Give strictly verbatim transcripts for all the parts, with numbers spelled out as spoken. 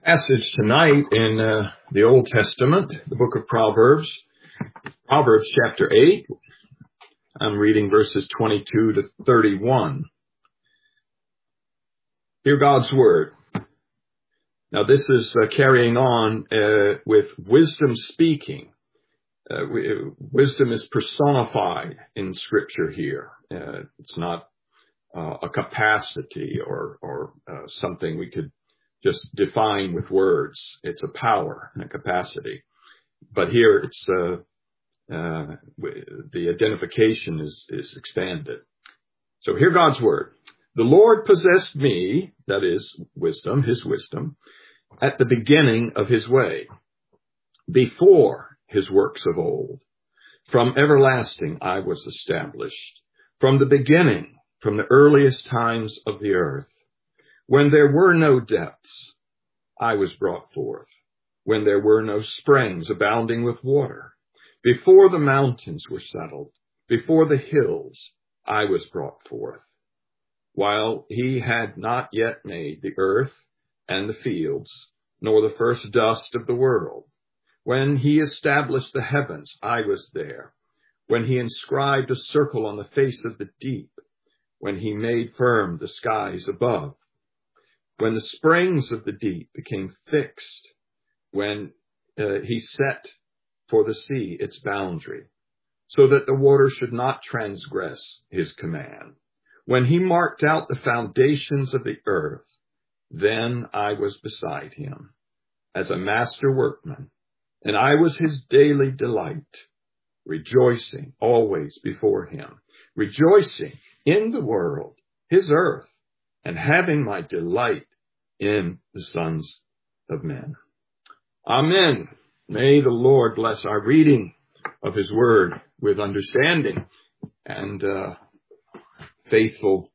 Passage tonight in uh, the Old Testament, the book of Proverbs, Proverbs chapter eight. I'm reading verses twenty-two to thirty-one. Hear God's word. Now this is uh, carrying on uh, with wisdom speaking. Uh, we, wisdom is personified in Scripture here. Uh, it's not uh, a capacity or, or uh, something we could just define with words. It's a power and a capacity. But here it's uh, uh, the identification is, is expanded. So hear God's word. The Lord possessed me, that is wisdom, his wisdom, at the beginning of his way, before his works of old. From everlasting I was established, from the beginning, from the earliest times of the earth. When there were no depths, I was brought forth. When there were no springs abounding with water, before the mountains were settled, before the hills, I was brought forth. While he had not yet made the earth and the fields, nor the first dust of the world. When he established the heavens, I was there. When he inscribed a circle on the face of the deep, when he made firm the skies above. When the springs of the deep became fixed, when uh, he set for the sea its boundary, so that the water should not transgress his command. When he marked out the foundations of the earth, then I was beside him as a master workman, and I was his daily delight, rejoicing always before him, rejoicing in the world, his earth, and having my delight in the sons of men. Amen. May the Lord bless our reading of his word with understanding and uh, faithful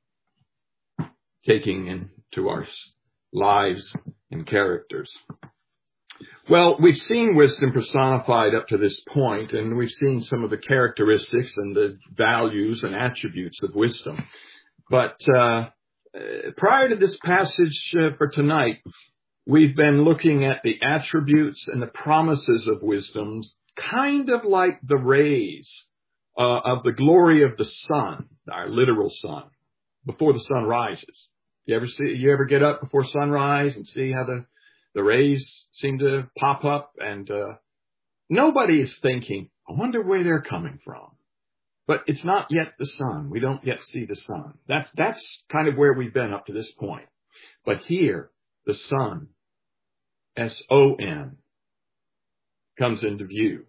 taking into our lives and characters. Well, we've seen wisdom personified up to this point, and we've seen some of the characteristics and the values and attributes of wisdom. But uh, prior to this passage uh, for tonight, we've been looking at the attributes and the promises of wisdom, kind of like the rays uh, of the glory of the sun, our literal sun, before the sun rises. You ever see? You ever get up before sunrise and see how the the rays seem to pop up? And uh, nobody is thinking, I wonder where they're coming from. But it's not yet the sun. We don't yet see the sun. That's that's kind of where we've been up to this point. But here, the sun, S O N, comes into view.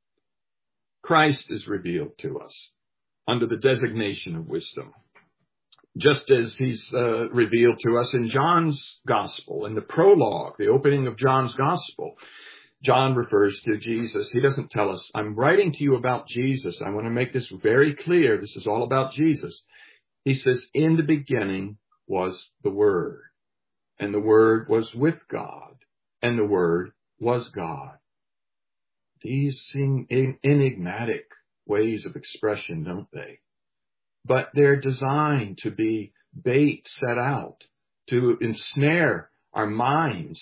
Christ is revealed to us under the designation of wisdom, just as he's uh, revealed to us in John's gospel, in the prologue, the opening of John's gospel. John refers to Jesus. He doesn't tell us, I'm writing to you about Jesus. I want to make this very clear. This is all about Jesus. He says, in the beginning was the Word, and the Word was with God, and the Word was God. These seem enigmatic ways of expression, don't they? But they're designed to be bait set out to ensnare our minds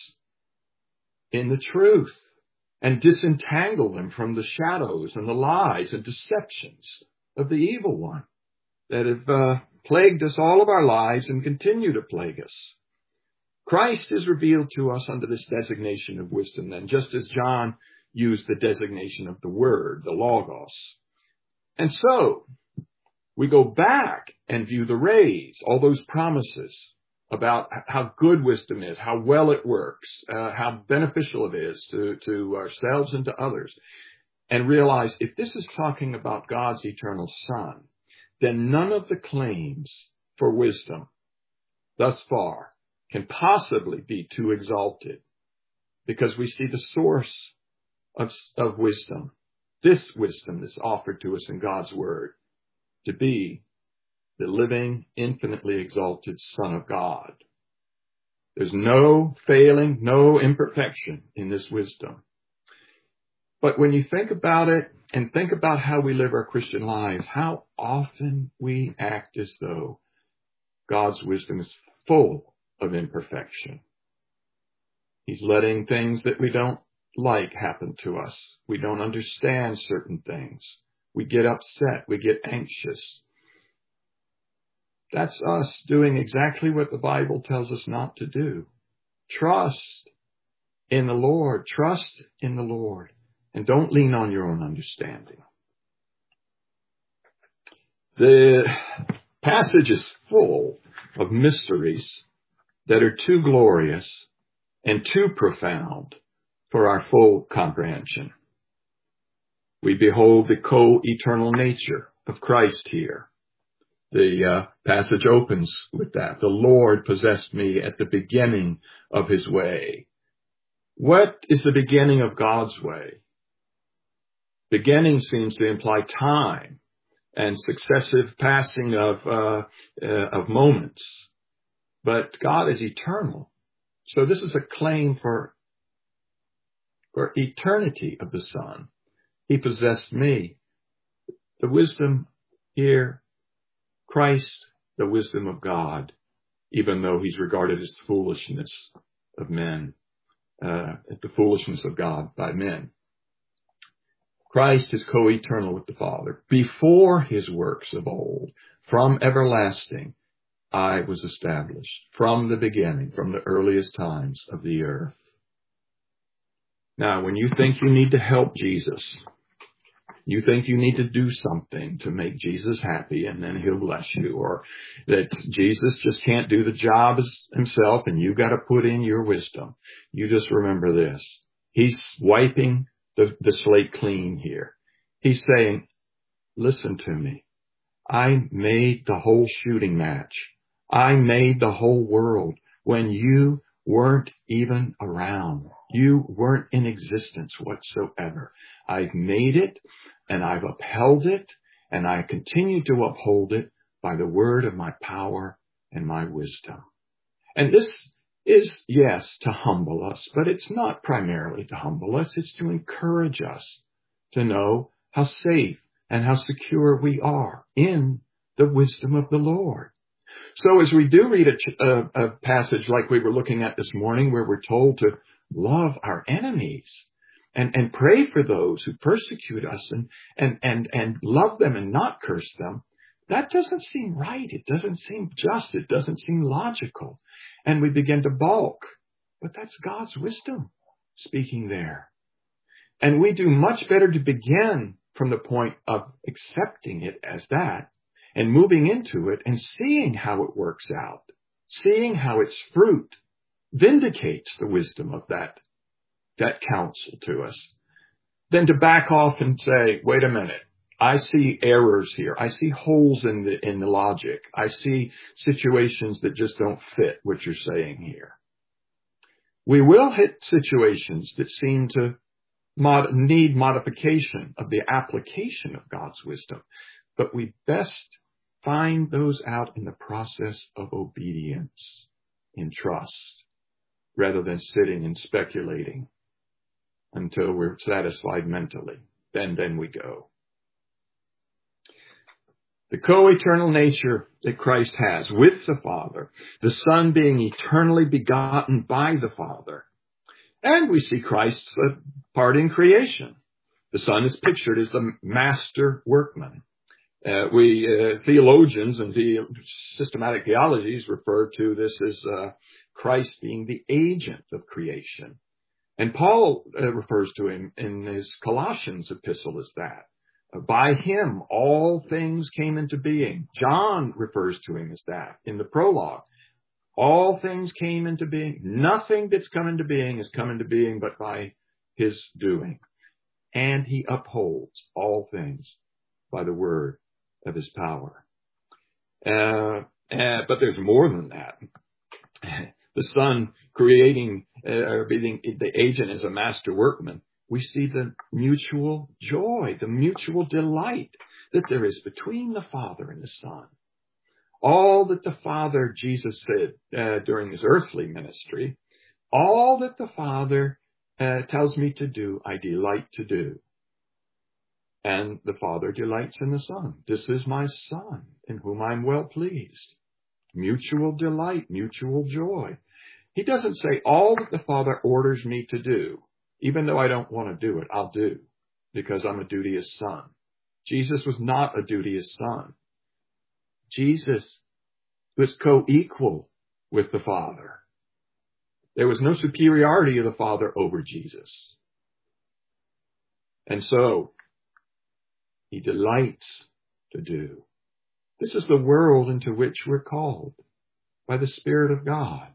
in the truth and disentangle them from the shadows and the lies and deceptions of the evil one that have uh, plagued us all of our lives and continue to plague us. Christ is revealed to us under this designation of wisdom then, just as John used the designation of the Word, the Logos. And so we go back and view the rays, all those promises about how good wisdom is, how well it works, uh, how beneficial it is to, to ourselves and to others, and realize if this is talking about God's eternal Son, then none of the claims for wisdom thus far can possibly be too exalted, because we see the source of, of wisdom, this wisdom that's offered to us in God's Word, to be the living, infinitely exalted Son of God. There's no failing, no imperfection in this wisdom. But when you think about it and think about how we live our Christian lives, how often we act as though God's wisdom is full of imperfection. He's letting things that we don't like happen to us. We don't understand certain things. We get upset. We get anxious. That's us doing exactly what the Bible tells us not to do. Trust in the Lord. Trust in the Lord. And don't lean on your own understanding. The passage is full of mysteries that are too glorious and too profound for our full comprehension. We behold the co-eternal nature of Christ here. The uh, passage opens with that. The Lord possessed me at the beginning of his way. What is the beginning of God's way? Beginning seems to imply time and successive passing of uh, uh, of moments. But God is eternal. So this is a claim for, for eternity of the Son. He possessed me. The wisdom here, Christ, the wisdom of God, even though he's regarded as the foolishness of men, uh, the foolishness of God by men. Christ is co-eternal with the Father. Before his works of old, from everlasting, I was established. From the beginning, from the earliest times of the earth. Now, when you think you need to help Jesus, you think you need to do something to make Jesus happy and then he'll bless you, or that Jesus just can't do the job himself and you got to put in your wisdom. You just remember this. He's wiping the, the slate clean here. He's saying, listen to me. I made the whole shooting match. I made the whole world when you weren't even around. You weren't in existence whatsoever. I've made it and I've upheld it and I continue to uphold it by the word of my power and my wisdom. And this is, yes, to humble us, but it's not primarily to humble us. It's to encourage us to know how safe and how secure we are in the wisdom of the Lord. So as we do read a, a, a passage like we were looking at this morning, where we're told to love our enemies and, and pray for those who persecute us and, and, and, and love them and not curse them, that doesn't seem right. It doesn't seem just. It doesn't seem logical. And we begin to balk. But that's God's wisdom speaking there. And we do much better to begin from the point of accepting it as that and moving into it and seeing how it works out, seeing how its fruit vindicates the wisdom of that, that counsel to us, than to back off and say, wait a minute, I see errors here. I see holes in the, in the logic. I see situations that just don't fit what you're saying here. We will hit situations that seem to mod- need modification of the application of God's wisdom, but we best find those out in the process of obedience, in trust, rather than sitting and speculating until we're satisfied mentally. Then, then we go. The co-eternal nature that Christ has with the Father, the Son being eternally begotten by the Father. And we see Christ's part in creation. The Son is pictured as the master workman. Uh, we uh, theologians and the systematic theologies refer to this as uh, Christ being the agent of creation. And Paul uh, refers to him in his Colossians epistle as that. Uh, by him, all things came into being. John refers to him as that in the prologue. All things came into being. Nothing that's come into being has come into being but by his doing. And he upholds all things by the word of his power. Uh, uh, but there's more than that. The Son creating, uh, or being the agent as a master workman, we see the mutual joy, the mutual delight that there is between the Father and the Son. All that the Father, Jesus said uh, during his earthly ministry, all that the Father uh, tells me to do, I delight to do. And the Father delights in the Son. This is my Son, in whom I'm well pleased. Mutual delight, mutual joy. He doesn't say all that the Father orders me to do, even though I don't want to do it, I'll do, because I'm a duteous son. Jesus was not a duteous son. Jesus was co-equal with the Father. There was no superiority of the Father over Jesus. And so, he delights to do. This is the world into which we're called by the Spirit of God.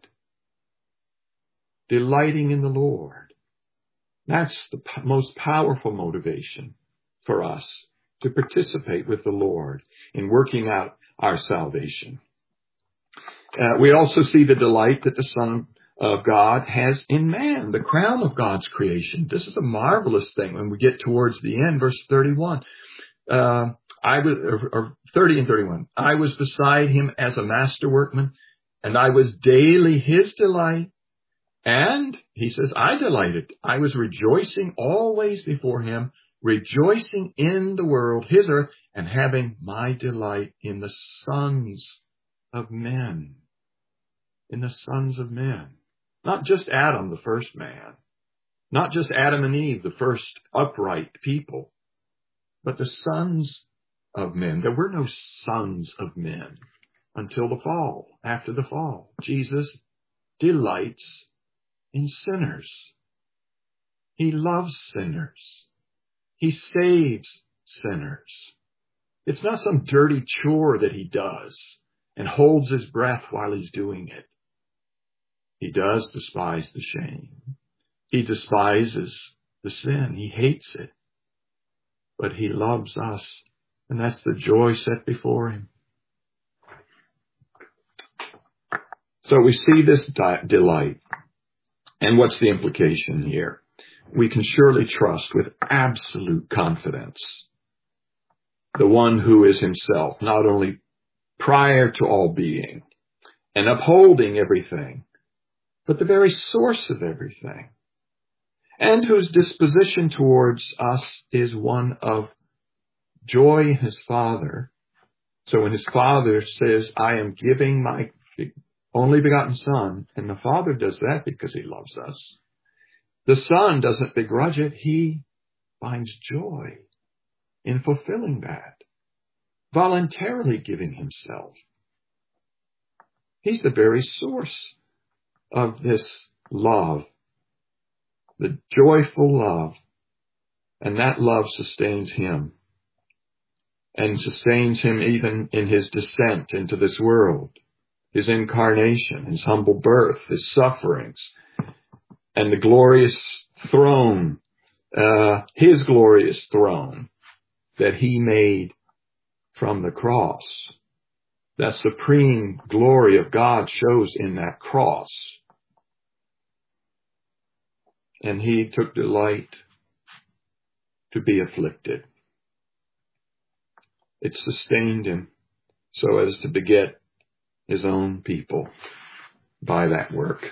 Delighting in the Lord. That's the p- most powerful motivation for us to participate with the Lord in working out our salvation. Uh, we also see the delight that the Son of God has in man, the crown of God's creation. This is a marvelous thing when we get towards the end, verse thirty-one. Uh, I was, or, or thirty and thirty-one. I was beside him as a master workman, and I was daily his delight. And he says, I delighted. I was rejoicing always before him, rejoicing in the world, his earth, and having my delight in the sons of men. In the sons of men. Not just Adam, the first man. Not just Adam and Eve, the first upright people. But the sons of men. There were no sons of men until the fall, after the fall. Jesus delights in sinners. He loves sinners. He saves sinners. It's not some dirty chore that he does and holds his breath while he's doing it. He does despise the shame. He despises the sin. He hates it. But he loves us, and that's the joy set before him. So we see this di- delight. And what's the implication here? We can surely trust with absolute confidence the one who is himself, not only prior to all being and upholding everything, but the very source of everything, and whose disposition towards us is one of joy in his Father. So when his Father says, I am giving my only begotten Son, and the Father does that because he loves us. The Son doesn't begrudge it. He finds joy in fulfilling that, voluntarily giving himself. He's the very source of this love, the joyful love, and that love sustains him, and sustains him even in his descent into this world. His incarnation, his humble birth, his sufferings, and the glorious throne, uh, his glorious throne that he made from the cross. That supreme glory of God shows in that cross. And he took delight to be afflicted. It sustained him so as to beget his own people by that work.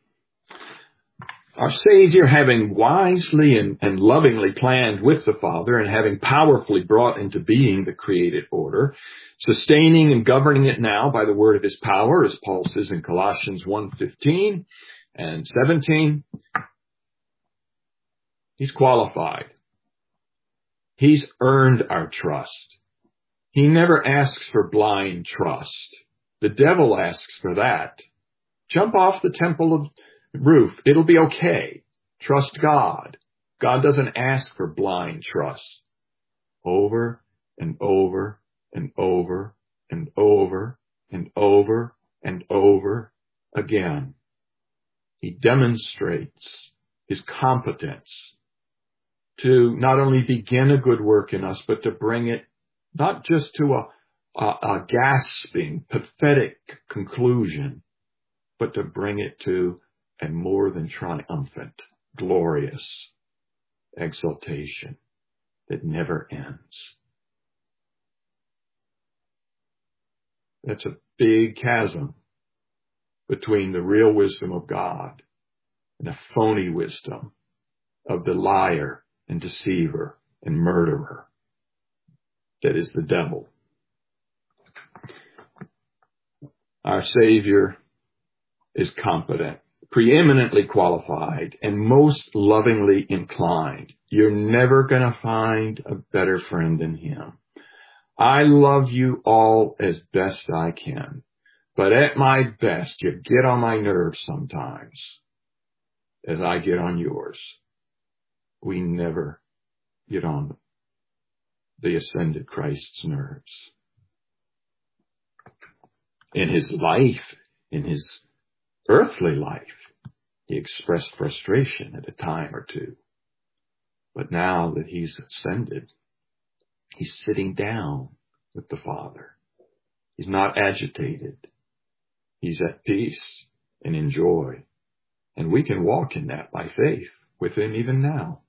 Our Savior, having wisely and, and lovingly planned with the Father and having powerfully brought into being the created order, sustaining and governing it now by the word of his power, as Paul says in Colossians one fifteen and seventeen, he's qualified. He's earned our trust. He never asks for blind trust. The devil asks for that. Jump off the temple of roof. It'll be okay. Trust God. God doesn't ask for blind trust. Over and over and over and over and over and over again. He demonstrates his competence to not only begin a good work in us, but to bring it not just to a A, a gasping, pathetic conclusion, but to bring it to a more than triumphant, glorious exaltation that never ends. That's a big chasm between the real wisdom of God and the phony wisdom of the liar and deceiver and murderer that is the devil. Our Savior is competent preeminently qualified, and most lovingly inclined. You're never going to find a better friend than him. I love you all as best I can, but at my best, you get on my nerves sometimes, as I get on yours. We never get on the ascended Christ's nerves. In his life, in his earthly life, he expressed frustration at a time or two. But now that he's ascended, he's sitting down with the Father. He's not agitated. He's at peace and in joy. And we can walk in that by faith with him even now.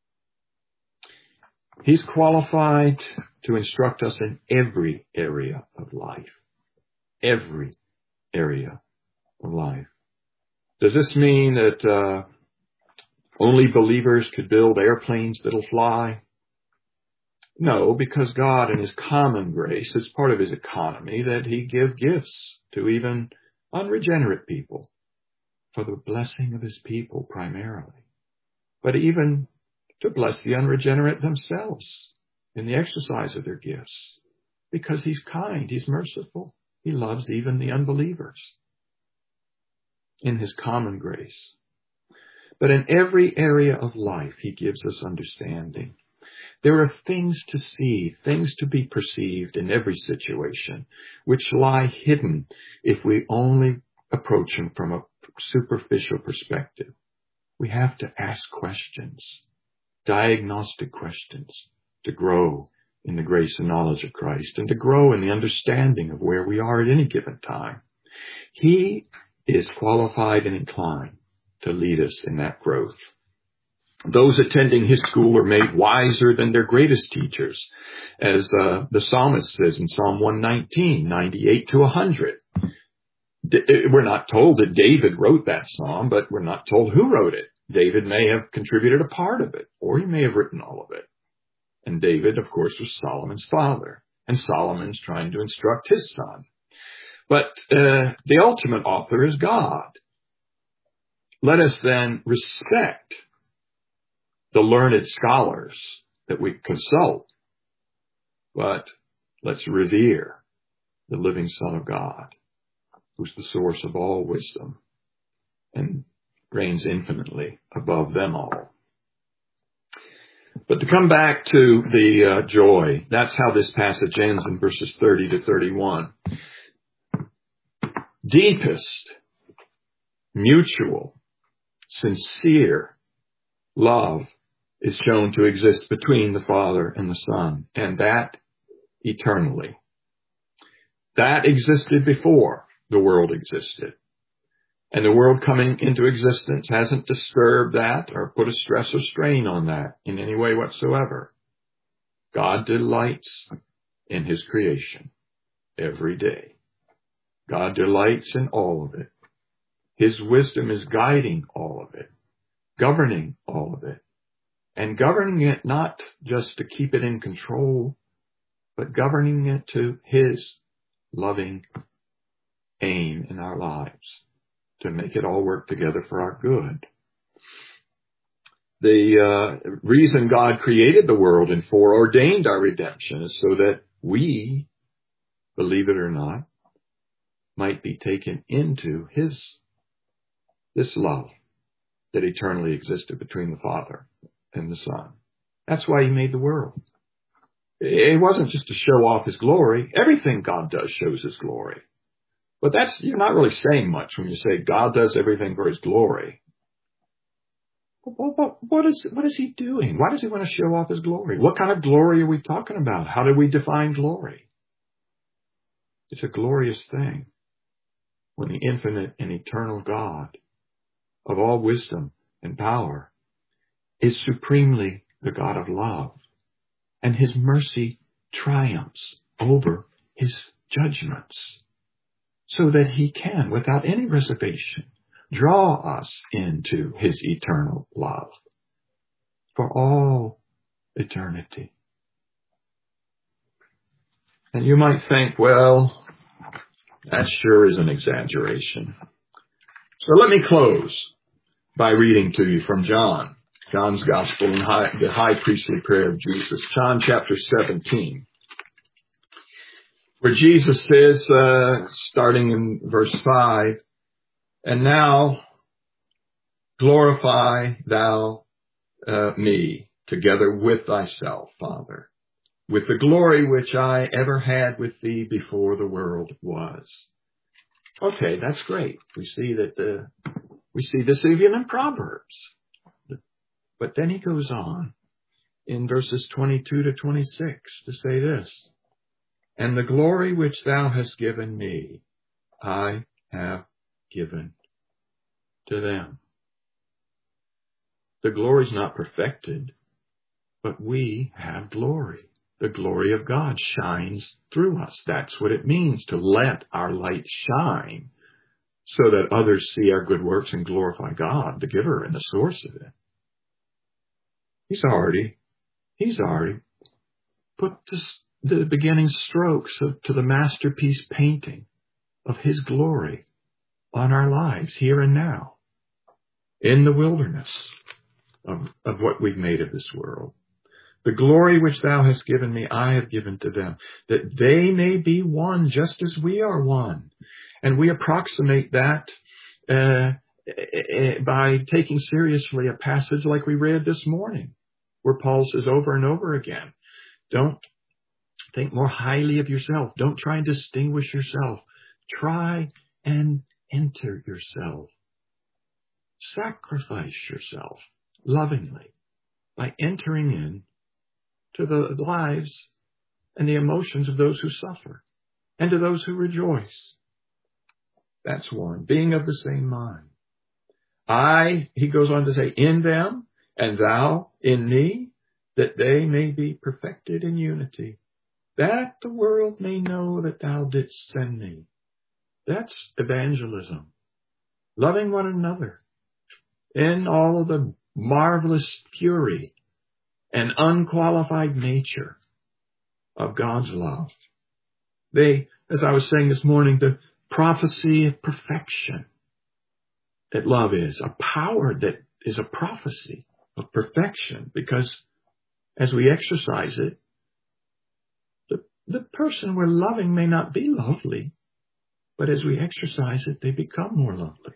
He's qualified to instruct us in every area of life. Every area of life. Does this mean that uh, only believers could build airplanes that'll fly? No, because God in his common grace, it's part of his economy that he give gifts to even unregenerate people for the blessing of his people primarily. But even to bless the unregenerate themselves in the exercise of their gifts. Because he's kind, he's merciful. He loves even the unbelievers in his common grace. But in every area of life, he gives us understanding. There are things to see, things to be perceived in every situation, which lie hidden if we only approach them from a superficial perspective. We have to ask questions, diagnostic questions, to grow in the grace and knowledge of Christ and to grow in the understanding of where we are at any given time. He is qualified and inclined to lead us in that growth. Those attending his school are made wiser than their greatest teachers, as uh, the psalmist says in Psalm one nineteen, ninety-eight to one hundred. We're not told that David wrote that psalm, but we're not told who wrote it. David may have contributed a part of it, or he may have written all of it. And David, of course, was Solomon's father, and Solomon's trying to instruct his son. But uh, the ultimate author is God. Let us then respect the learned scholars that we consult, but let's revere the living Son of God, who's the source of all wisdom and reigns infinitely above them all. But to come back to the uh, joy, that's how this passage ends in verses thirty to thirty-one. Deepest, mutual, sincere love is shown to exist between the Father and the Son, and that eternally. That existed before the world existed. And the world coming into existence hasn't disturbed that or put a stress or strain on that in any way whatsoever. God delights in his creation every day. God delights in all of it. His wisdom is guiding all of it, governing all of it, and governing it not just to keep it in control, but governing it to his loving aim in our lives, to make it all work together for our good. The uh, reason God created the world and foreordained our redemption is so that we, believe it or not, might be taken into his this love that eternally existed between the Father and the Son. That's why he made the world. It wasn't just to show off his glory. Everything God does shows his glory. But that's, you're not really saying much when you say God does everything for his glory. What, what, is, what is he doing? Why does he want to show off his glory? What kind of glory are we talking about? How do we define glory? It's a glorious thing when the infinite and eternal God of all wisdom and power is supremely the God of love, and his mercy triumphs over his judgments, so that he can, without any reservation, draw us into his eternal love for all eternity. And you might think, well, that sure is an exaggeration. So let me close by reading to you from John, John's Gospel and high, the high priestly prayer of Jesus, John chapter seventeen, where Jesus says, uh, starting in verse five, and now glorify thou uh, me together with thyself, Father, with the glory which I ever had with thee before the world was. Okay, that's great. We see that the, we see this even in Proverbs. But then he goes on in verses twenty-two to twenty-six to say this, and the glory which thou hast given me, I have given to them. The glory is not perfected, but we have glory. The glory of God shines through us. That's what it means to let our light shine so that others see our good works and glorify God, the giver and the source of it. He's already, he's already put this, the beginning strokes of, to the masterpiece painting of his glory on our lives here and now in the wilderness of, of what we've made of this world. The glory which thou hast given me, I have given to them, that they may be one just as we are one. And we approximate that uh, by taking seriously a passage like we read this morning, where Paul says over and over again, don't think more highly of yourself. Don't try and distinguish yourself. Try and enter yourself. Sacrifice yourself lovingly by entering in to the lives and the emotions of those who suffer and to those who rejoice. That's one. Being of the same mind. I, he goes on to say, in them and thou in me, that they may be perfected in unity, that the world may know that thou didst send me. That's evangelism. Loving one another in all of the marvelous fury and unqualified nature of God's love. They, as I was saying this morning, the prophecy of perfection that love is, a power that is a prophecy of perfection, because as we exercise it, the, the person we're loving may not be lovely, but as we exercise it, they become more lovely.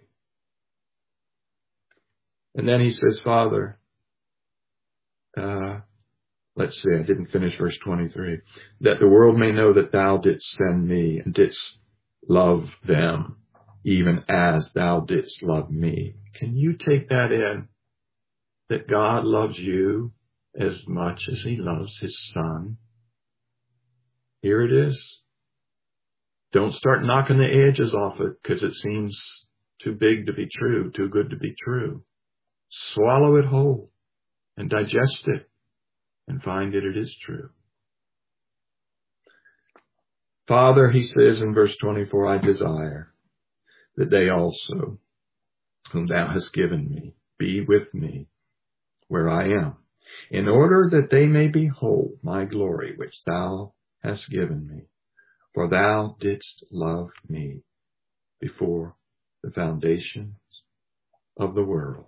And then he says, Father, uh, let's see, I didn't finish verse twenty-three, that the world may know that thou didst send me and didst love them, even as thou didst love me. Can you take that in? That God loves you as much as he loves his son. Here it is. Don't start knocking the edges off it because it seems too big to be true, too good to be true. Swallow it whole and digest it and find that it is true. Father, he says in verse twenty-four, I desire that they also, whom thou hast given me, be with me where I am, in order that they may behold my glory which thou hast given me. For thou didst love me before the foundations of the world.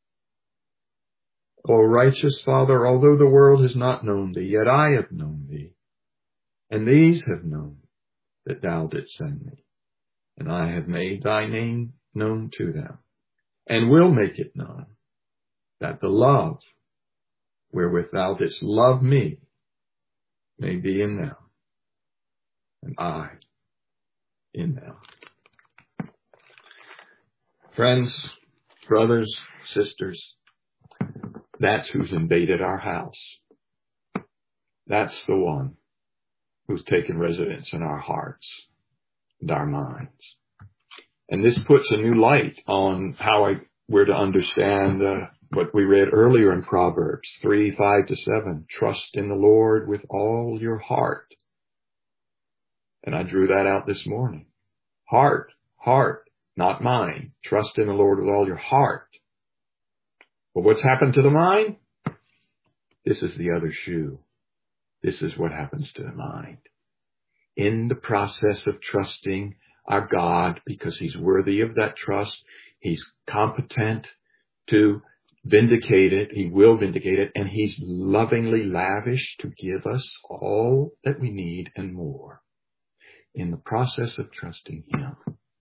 O righteous Father, although the world has not known thee, yet I have known thee, and these have known that thou didst send me, and I have made thy name known to them, and will make it known, that the love wherewith thou didst love me may be in them, and I in them. Friends, brothers, sisters, that's who's invaded our house. That's the one who's taken residence in our hearts and our minds. And this puts a new light on how I, we're to understand uh, what we read earlier in Proverbs three, five to seven. Trust in the Lord with all your heart. And I drew that out this morning. Heart, heart, not mind. Trust in the Lord with all your heart. But what's happened to the mind? This is the other shoe. This is what happens to the mind. In the process of trusting our God, because he's worthy of that trust, He's competent to vindicate it. He will vindicate it. And he's lovingly lavish to give us all that we need and more. In the process of trusting him,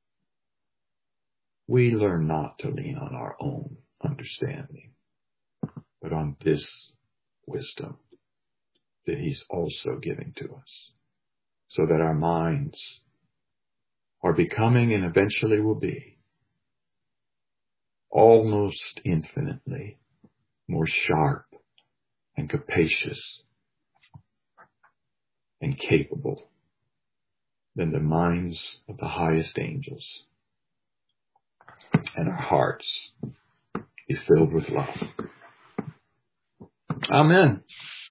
we learn not to lean on our own understanding, but on this wisdom that he's also giving to us, so that our minds are becoming, and eventually will be, almost infinitely more sharp and capacious and capable than the minds of the highest angels, and our hearts be filled with love. Amen.